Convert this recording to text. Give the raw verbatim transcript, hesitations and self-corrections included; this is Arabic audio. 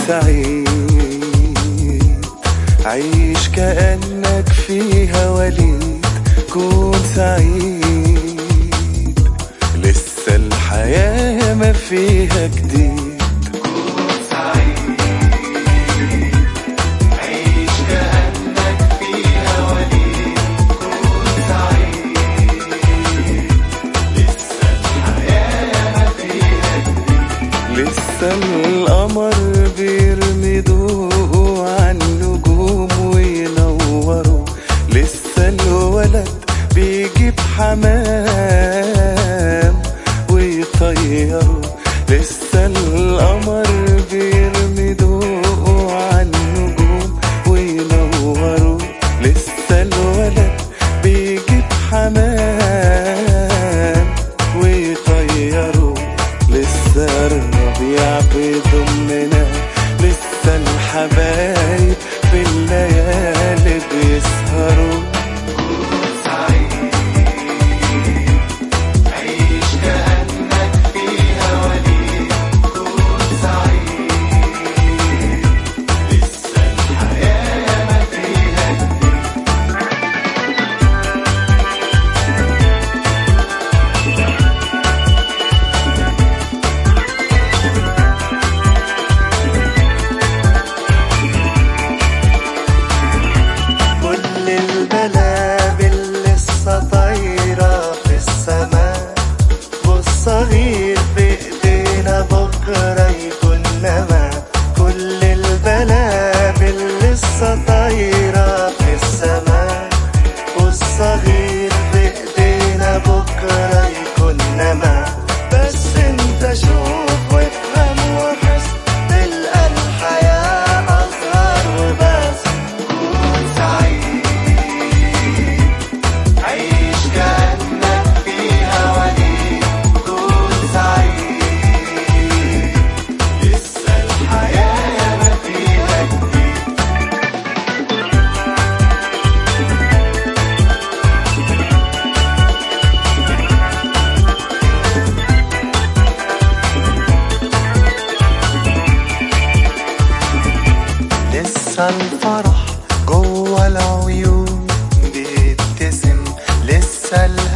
سعيد، عيش كأنك فيها وليد، كون سعيد، لسه الحياة ما فيها جديد. كون سعيد، عيش كأنك فيها وليد، كون سعيد، لسه الحياة ما فيها جديد. لسه القمر بيرمي ضوءه عالنجوم وينوروا، لسه الولد بيجيب حمام ويطيروا، لسه القمر بيرمي ضوءه عالنجوم وينوروا، لسه الولد بيجيب حمام ويطيروا، لسه الربيع بيضمنا، لسه الحبايب في الليالي بيسهروا. كون سعيد، عيش كأنك فيها وليد، كون سعيد، لسه الحياة ما فيها كل البلابل لسه طايرة في السماء، والصغير بإيدينا بكرة يكون نما. كل البلابل لسه طايرة في السماء، والصغير بإيدينا بكرة يكون نما. بس انت شوف وافهم وحس، تلقى الحياة أصغر وبس. كون سعيد، عيش كأنك فيها وليد، كون سعيد، لسه الحياة ما فيها جديد. لسه الفرح جوه العيون بيبتسم، لسه